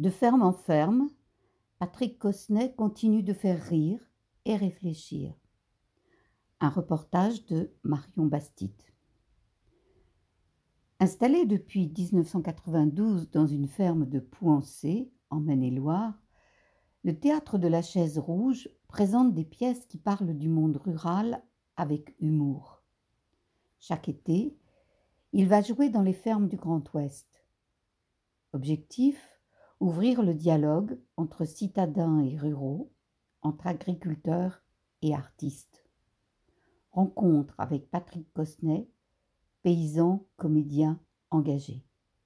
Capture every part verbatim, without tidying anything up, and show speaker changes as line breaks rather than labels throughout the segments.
De ferme en ferme, Patrick Cosnet continue de faire rire et réfléchir. Un reportage de Marion Bastide. Installé depuis dix-neuf cent quatre-vingt-douze dans une ferme de Pouancé, en Maine-et-Loire, le théâtre de la Chaise Rouge présente des pièces qui parlent du monde rural avec humour. Chaque été, il va jouer dans les fermes du Grand Ouest. Objectif : ouvrir le dialogue entre citadins et ruraux, entre agriculteurs et artistes. Rencontre avec Patrick Cosnet, paysan, comédien engagé.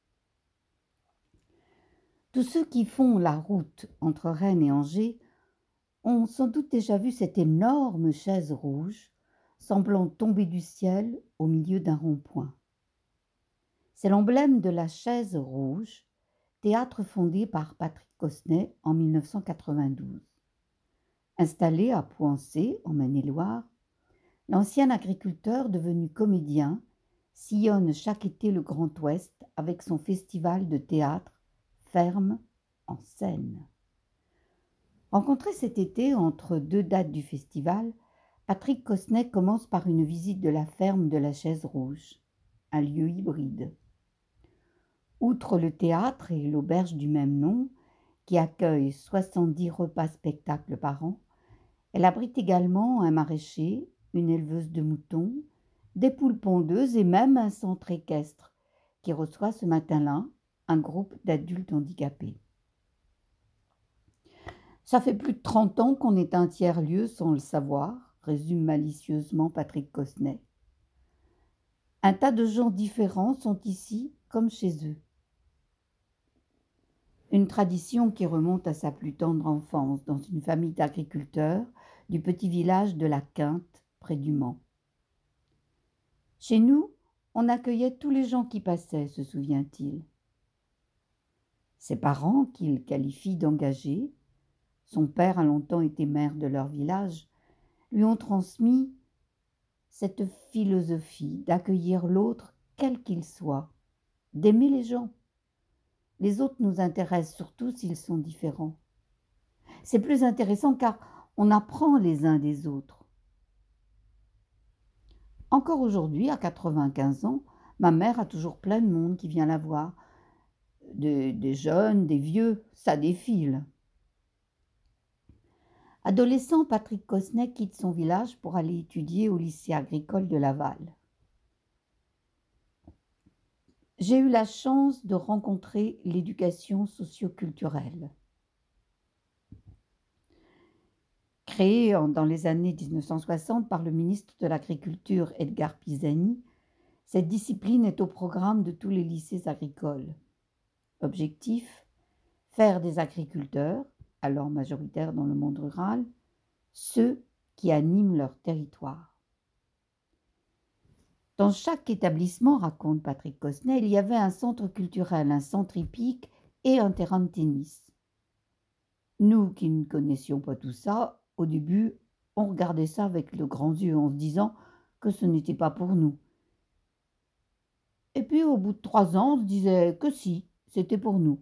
Tous ceux qui font la route entre Rennes et Angers ont sans doute déjà vu cette énorme chaise rouge semblant tomber du ciel au milieu d'un rond-point. C'est l'emblème de la Chaise Rouge, théâtre fondé par Patrick Cosnet en mille neuf cent quatre-vingt-douze. Installé à Pouancé, en Maine-et-Loire, l'ancien agriculteur devenu comédien sillonne chaque été le Grand Ouest avec son festival de théâtre Ferme en scène. Rencontré cet été entre deux dates du festival, Patrick Cosnet commence par une visite de la ferme de la Chaise Rouge, un lieu hybride. Outre le théâtre et l'auberge du même nom, qui accueille soixante-dix repas spectacles par an, elle abrite également un maraîcher, une éleveuse de moutons, des poules pondeuses et même un centre équestre qui reçoit ce matin-là un groupe d'adultes handicapés. Ça fait plus de trente ans qu'on est un tiers-lieu sans le savoir, résume malicieusement Patrick Cosnet. Un tas de gens différents sont ici comme chez eux. Une tradition qui remonte à sa plus tendre enfance dans une famille d'agriculteurs du petit village de la Quinte, près du Mans. Chez nous, on accueillait tous les gens qui passaient, se souvient-il. Ses parents, qu'il qualifie d'engagés, son père a longtemps été maire de leur village, lui ont transmis cette philosophie d'accueillir l'autre quel qu'il soit, d'aimer les gens. Les autres nous intéressent surtout s'ils sont différents. C'est plus intéressant car on apprend les uns des autres. Encore aujourd'hui, à quatre-vingt-quinze ans, ma mère a toujours plein de monde qui vient la voir. De, des jeunes, des vieux, ça défile. Adolescent, Patrick Cosnet quitte son village pour aller étudier au lycée agricole de Laval. J'ai eu la chance de rencontrer l'éducation socio-culturelle. Créée dans les années dix-neuf cent soixante par le ministre de l'Agriculture Edgar Pisani, cette discipline est au programme de tous les lycées agricoles. Objectif : faire des agriculteurs, alors majoritaires dans le monde rural, ceux qui animent leur territoire. Dans chaque établissement, raconte Patrick Cosnet, il y avait un centre culturel, un centre hippique et un terrain de tennis. Nous qui ne connaissions pas tout ça, au début, on regardait ça avec de grands yeux en se disant que ce n'était pas pour nous. Et puis au bout de trois ans, on se disait que si, c'était pour nous.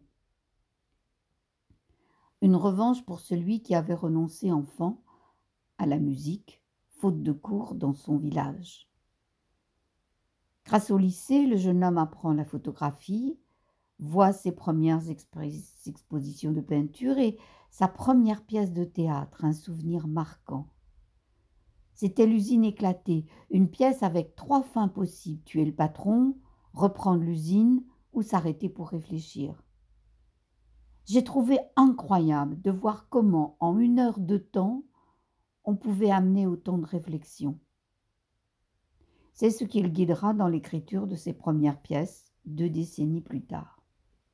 Une revanche pour celui qui avait renoncé enfant à la musique, faute de cours dans son village. Grâce au lycée, le jeune homme apprend la photographie, voit ses premières expositions de peinture et sa première pièce de théâtre, un souvenir marquant. C'était l'usine éclatée, une pièce avec trois fins possibles, tuer le patron, reprendre l'usine ou s'arrêter pour réfléchir. J'ai trouvé incroyable de voir comment, en une heure de temps, on pouvait amener autant de réflexion. C'est ce qui le guidera dans l'écriture de ses premières pièces, deux décennies plus tard.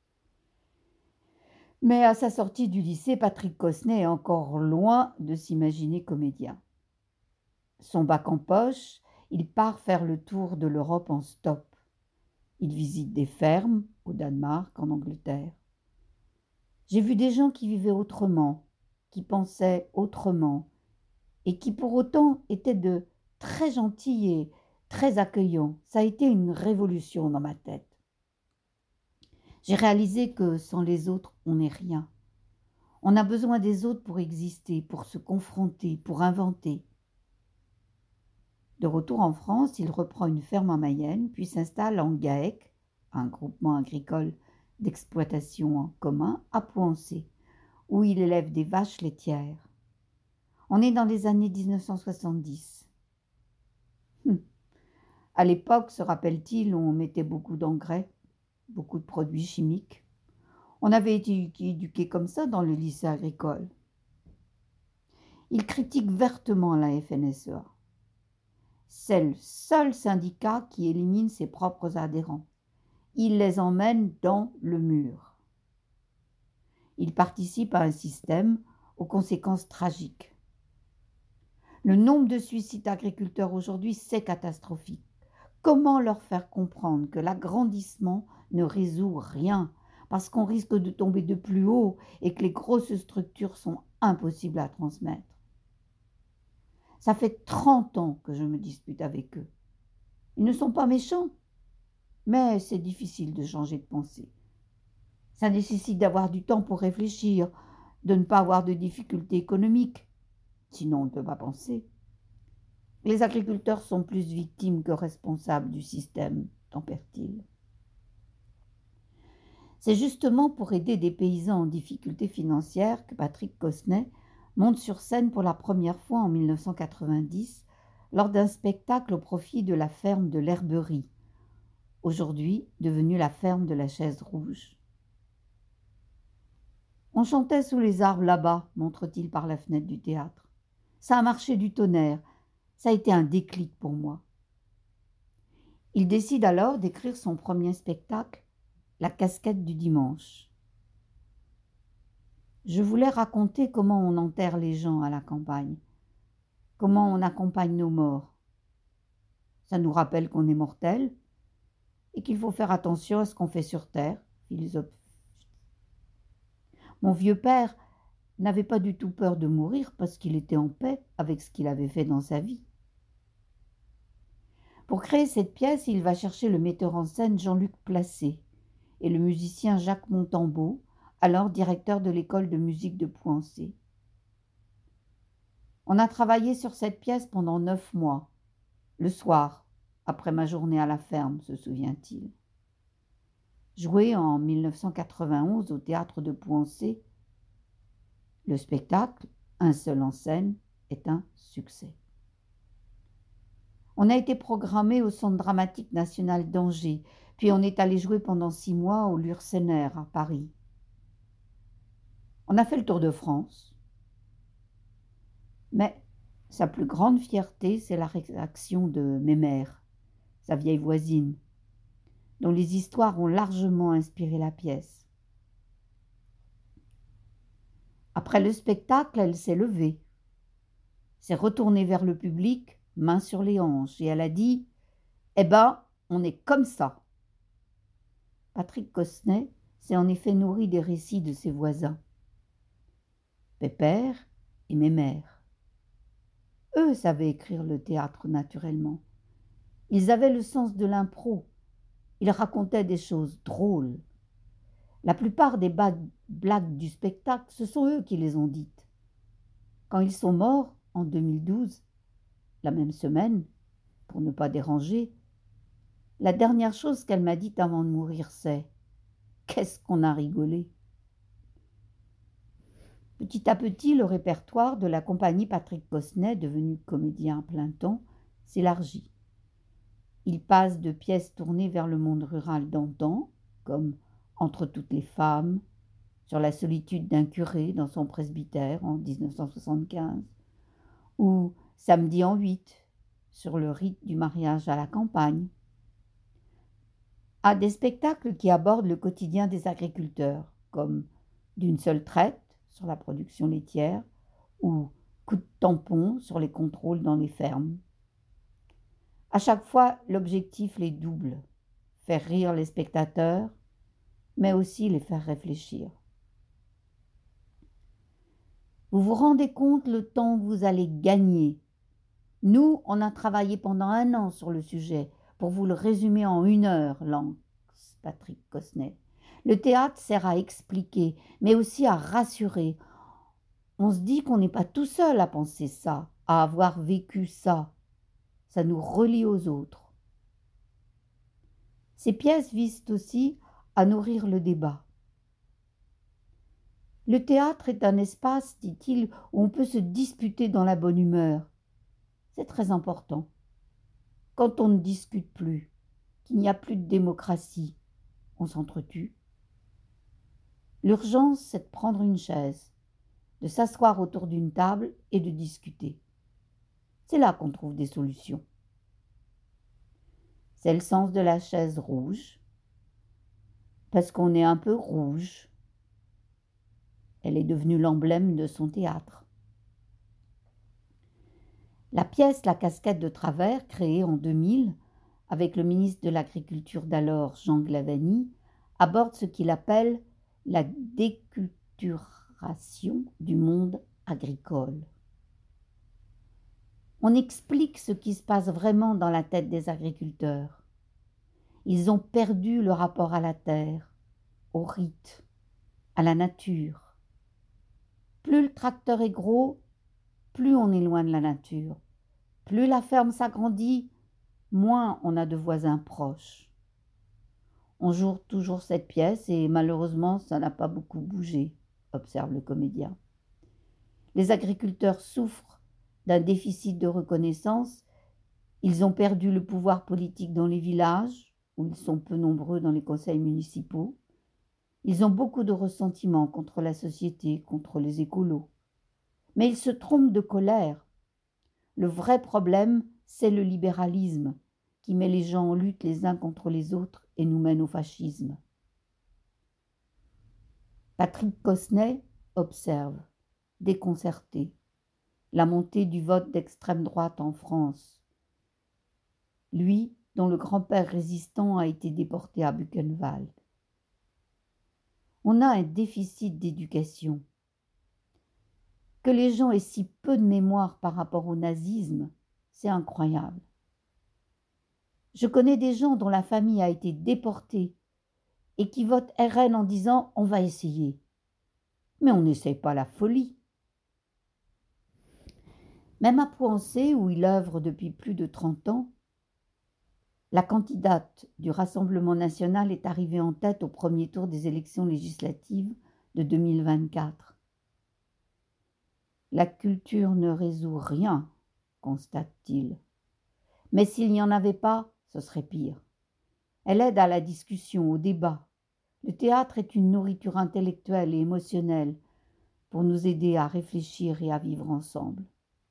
Mais à sa sortie du lycée, Patrick Cosnet est encore loin de s'imaginer comédien. Son bac en poche, il part faire le tour de l'Europe en stop. Il visite des fermes, au Danemark, en Angleterre. J'ai vu des gens qui vivaient autrement, qui pensaient autrement, et qui pour autant étaient de très gentils et très accueillants. Ça a été une révolution dans ma tête. J'ai réalisé que sans les autres, on n'est rien. On a besoin des autres pour exister, pour se confronter, pour inventer. De retour en France, il reprend une ferme en Mayenne, puis s'installe en GAEC, un groupement agricole d'exploitation en commun, à Pouancé, où il élève des vaches laitières. On est dans les années mille neuf cent soixante-dix. Hum. À l'époque, se rappelle-t-il, on mettait beaucoup d'engrais, beaucoup de produits chimiques. On avait été éduqués comme ça dans le lycée agricole. Il critique vertement la F N S E A. C'est le seul syndicat qui élimine ses propres adhérents. Il les emmène dans le mur. Il participe à un système aux conséquences tragiques. Le nombre de suicides d'agriculteurs aujourd'hui, c'est catastrophique. Comment leur faire comprendre que l'agrandissement ne résout rien, parce qu'on risque de tomber de plus haut et que les grosses structures sont impossibles à transmettre? Ça fait trente ans que je me dispute avec eux. Ils ne sont pas méchants, mais c'est difficile de changer de pensée. Ça nécessite d'avoir du temps pour réfléchir, de ne pas avoir de difficultés économiques. Sinon, on ne peut pas penser. Les agriculteurs sont plus victimes que responsables du système, tempère-t-il. C'est justement pour aider des paysans en difficulté financière que Patrick Cosnet monte sur scène pour la première fois en mille neuf cent quatre-vingt-dix lors d'un spectacle au profit de la ferme de l'Herberie, aujourd'hui devenue la ferme de la Chaise Rouge. On chantait sous les arbres là-bas, montre-t-il par la fenêtre du théâtre. Ça a marché du tonnerre, ça a été un déclic pour moi. Il décide alors d'écrire son premier spectacle, La casquette du dimanche. Je voulais raconter comment on enterre les gens à la campagne, comment on accompagne nos morts. Ça nous rappelle qu'on est mortel et qu'il faut faire attention à ce qu'on fait sur terre, philosophe. Mon vieux père n'avait pas du tout peur de mourir parce qu'il était en paix avec ce qu'il avait fait dans sa vie. Pour créer cette pièce, il va chercher le metteur en scène Jean-Luc Placé et le musicien Jacques Montambeau, alors directeur de l'école de musique de Pouancé. On a travaillé sur cette pièce pendant neuf mois, le soir, après ma journée à la ferme, se souvient-il. Joué en mille neuf cent quatre-vingt-onze au théâtre de Pouancé, le spectacle, un seul en scène, est un succès. On a été programmé au Centre dramatique national d'Angers, puis on est allé jouer pendant six mois au Lursener à Paris. On a fait le tour de France. Mais sa plus grande fierté, c'est la réaction de Mémère, sa vieille voisine, dont les histoires ont largement inspiré la pièce. Après le spectacle, elle s'est levée, s'est retournée vers le public, main sur les hanches, et elle a dit « Eh ben, on est comme ça !» Patrick Cosnet s'est en effet nourri des récits de ses voisins, Pépère et Mémère. Eux savaient écrire le théâtre naturellement. Ils avaient le sens de l'impro. Ils racontaient des choses drôles. La plupart des blagues du spectacle, ce sont eux qui les ont dites. Quand ils sont morts, en deux mille douze, la même semaine, pour ne pas déranger, la dernière chose qu'elle m'a dite avant de mourir, c'est « Qu'est-ce qu'on a rigolé !» Petit à petit, le répertoire de la compagnie Patrick Cosnet, devenu comédien à plein temps, s'élargit. Il passe de pièces tournées vers le monde rural d'antan, comme Entre toutes les femmes, sur la solitude d'un curé dans son presbytère en dix-neuf cent soixante-quinze, ou Samedi en huit, sur le rite du mariage à la campagne, à des spectacles qui abordent le quotidien des agriculteurs, comme D'une seule traite sur la production laitière ou Coup de tampon sur les contrôles dans les fermes. À chaque fois, l'objectif les double, faire rire les spectateurs, mais aussi les faire réfléchir. Vous vous rendez compte le temps que vous allez gagner. Nous, on a travaillé pendant un an sur le sujet, pour vous le résumer en une heure, lance Patrick Cosnet. Le théâtre sert à expliquer, mais aussi à rassurer. On se dit qu'on n'est pas tout seul à penser ça, à avoir vécu ça. Ça nous relie aux autres. Ces pièces visent aussi à nourrir le débat. Le théâtre est un espace, dit-il, où on peut se disputer dans la bonne humeur. C'est très important. Quand on ne discute plus, qu'il n'y a plus de démocratie, on s'entretue. L'urgence, c'est de prendre une chaise, de s'asseoir autour d'une table et de discuter. C'est là qu'on trouve des solutions. C'est le sens de la chaise rouge, parce qu'on est un peu rouge. Elle est devenue l'emblème de son théâtre. La pièce La casquette de travers, créée en deux mille, avec le ministre de l'Agriculture d'alors, Jean Glavany, aborde ce qu'il appelle la déculturation du monde agricole. On explique ce qui se passe vraiment dans la tête des agriculteurs. Ils ont perdu le rapport à la terre, au rite, à la nature. Plus le tracteur est gros, plus on est loin de la nature. Plus la ferme s'agrandit, moins on a de voisins proches. On joue toujours cette pièce et malheureusement, ça n'a pas beaucoup bougé, observe le comédien. Les agriculteurs souffrent d'un déficit de reconnaissance. Ils ont perdu le pouvoir politique dans les villages, où ils sont peu nombreux dans les conseils municipaux. Ils ont beaucoup de ressentiment contre la société, contre les écolos. Mais ils se trompent de colère. Le vrai problème, c'est le libéralisme, qui met les gens en lutte les uns contre les autres et nous mène au fascisme. Patrick Cosnet observe, déconcerté, la montée du vote d'extrême droite en France. Lui, dont le grand-père résistant a été déporté à Buchenwald. On a un déficit d'éducation. Que les gens aient si peu de mémoire par rapport au nazisme, c'est incroyable. Je connais des gens dont la famille a été déportée et qui votent R N en disant « on va essayer ». Mais on n'essaye pas la folie. Même à Pouancé, où il œuvre depuis plus de trente ans, la candidate du Rassemblement national est arrivée en tête au premier tour des élections législatives de deux mille vingt-quatre. La culture ne résout rien, constate-t-il. Mais s'il n'y en avait pas, ce serait pire. Elle aide à la discussion, au débat. Le théâtre est une nourriture intellectuelle et émotionnelle pour nous aider à réfléchir et à vivre ensemble.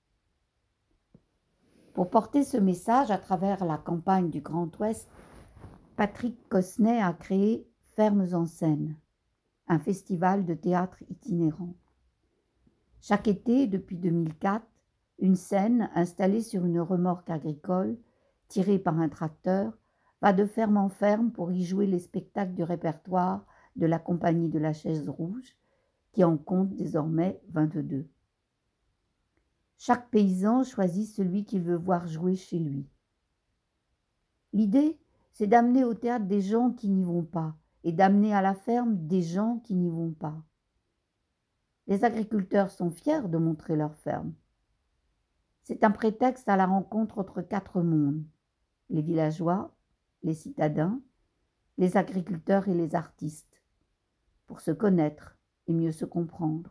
Pour porter ce message à travers la campagne du Grand Ouest, Patrick Cosnet a créé Fermes en scène, un festival de théâtre itinérant. Chaque été, depuis deux mille quatre, une scène installée sur une remorque agricole, tirée par un tracteur, va de ferme en ferme pour y jouer les spectacles du répertoire de la Compagnie de la Chaise Rouge, qui en compte désormais vingt-deux. Chaque paysan choisit celui qu'il veut voir jouer chez lui. L'idée, c'est d'amener au théâtre des gens qui n'y vont pas et d'amener à la ferme des gens qui n'y vont pas. Les agriculteurs sont fiers de montrer leur ferme. C'est un prétexte à la rencontre entre quatre mondes, les villageois, les citadins, les agriculteurs et les artistes, pour se connaître et mieux se comprendre.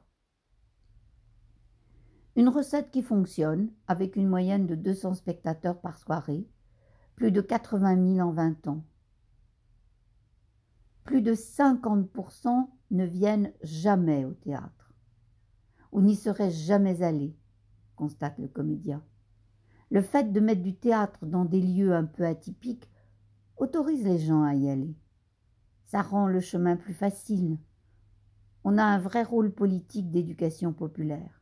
Une recette qui fonctionne, avec une moyenne de deux cents spectateurs par soirée, plus de quatre-vingt mille en vingt ans. Plus de cinquante pour cent ne viennent jamais au théâtre, ou n'y seraient jamais allés, constate le comédien. Le fait de mettre du théâtre dans des lieux un peu atypiques autorise les gens à y aller. Ça rend le chemin plus facile. On a un vrai rôle politique d'éducation populaire.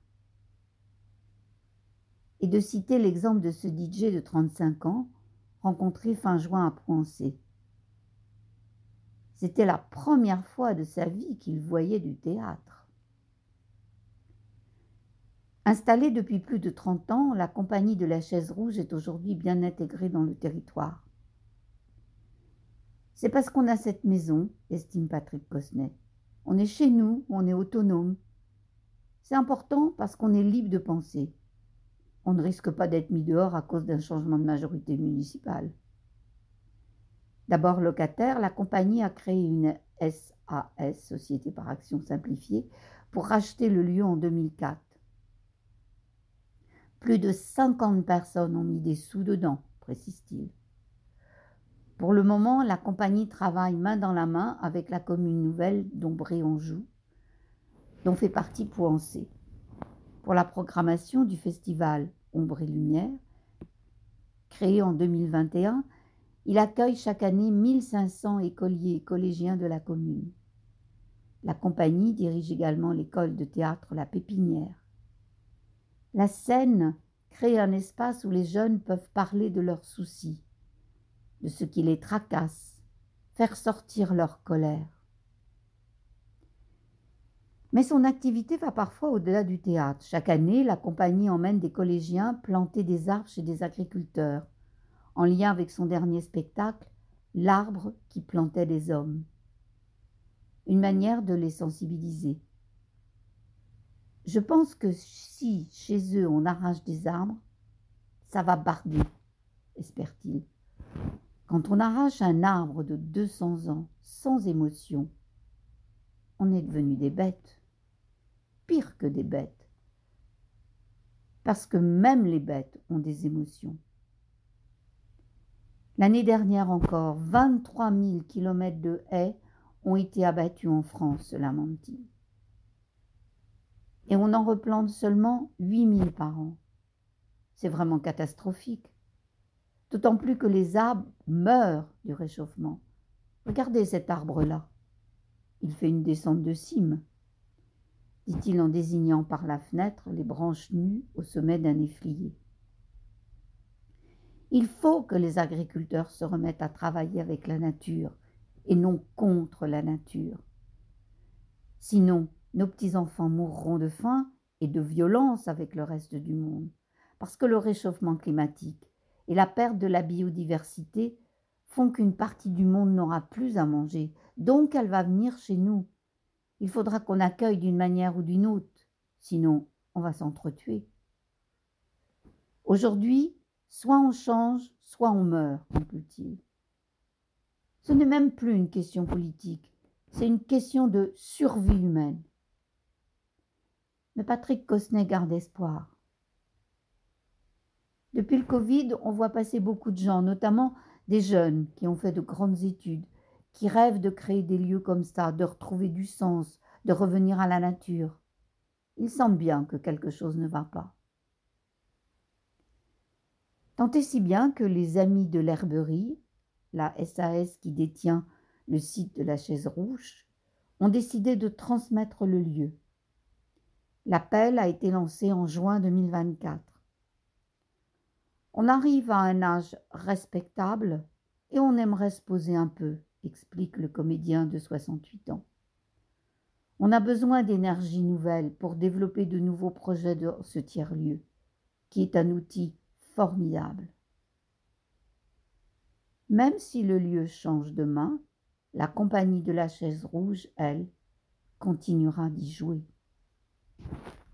Et de citer l'exemple de ce D J de trente-cinq ans, rencontré fin juin à Pouancé. C'était la première fois de sa vie qu'il voyait du théâtre. Installée depuis plus de trente ans, la Compagnie de la Chaise Rouge est aujourd'hui bien intégrée dans le territoire. C'est parce qu'on a cette maison, estime Patrick Cosnet. On est chez nous, on est autonome. C'est important parce qu'on est libre de penser. On ne risque pas d'être mis dehors à cause d'un changement de majorité municipale. D'abord locataire, la compagnie a créé une S A S, Société par Action Simplifiée, pour racheter le lieu en deux mille quatre. Plus de cinquante personnes ont mis des sous dedans, précise-t-il. Pour le moment, la compagnie travaille main dans la main avec la commune nouvelle d'Ombré-Anjou, dont fait partie Pouancé. Pour la programmation du festival Ombre et Lumière, créé en deux mille vingt et un, il accueille chaque année mille cinq cents écoliers et collégiens de la commune. La compagnie dirige également l'école de théâtre La Pépinière. La scène crée un espace où les jeunes peuvent parler de leurs soucis, de ce qui les tracasse, faire sortir leur colère. Mais son activité va parfois au-delà du théâtre. Chaque année, la compagnie emmène des collégiens planter des arbres chez des agriculteurs, en lien avec son dernier spectacle, L'arbre qui plantait des hommes. Une manière de les sensibiliser. Je pense que si chez eux on arrache des arbres, ça va barder, espère-t-il. Quand on arrache un arbre de deux cents ans sans émotion, on est devenu des bêtes, pire que des bêtes, parce que même les bêtes ont des émotions. L'année dernière encore, vingt-trois mille kilomètres de haies ont été abattus en France, se lamente-t-il. Et on en replante seulement huit mille par an. C'est vraiment catastrophique. D'autant plus que les arbres meurent du réchauffement. Regardez cet arbre-là. Il fait une descente de cime, dit-il en désignant par la fenêtre les branches nues au sommet d'un néflier. Il faut que les agriculteurs se remettent à travailler avec la nature et non contre la nature. Sinon, nos petits-enfants mourront de faim et de violence avec le reste du monde, parce que le réchauffement climatique et la perte de la biodiversité font qu'une partie du monde n'aura plus à manger, donc elle va venir chez nous. Il faudra qu'on accueille d'une manière ou d'une autre, sinon on va s'entretuer. Aujourd'hui, soit on change, soit on meurt, conclut-il. Ce n'est même plus une question politique, c'est une question de survie humaine. Mais Patrick Cosnet garde espoir. Depuis le Covid, on voit passer beaucoup de gens, notamment des jeunes qui ont fait de grandes études, qui rêvent de créer des lieux comme ça, de retrouver du sens, de revenir à la nature. Ils sentent bien que quelque chose ne va pas. Tant et si bien que les Amis de l'Herberie, la S A S qui détient le site de la Chaise Rouge, ont décidé de transmettre le lieu. L'appel a été lancé en juin deux mille vingt-quatre. On arrive à un âge respectable et on aimerait se poser un peu, explique le comédien de soixante-huit ans. On a besoin d'énergie nouvelle pour développer de nouveaux projets de ce tiers-lieu, qui est un outil formidable. Même si le lieu change de main, la compagnie de la Chaise Rouge, elle, continuera d'y jouer.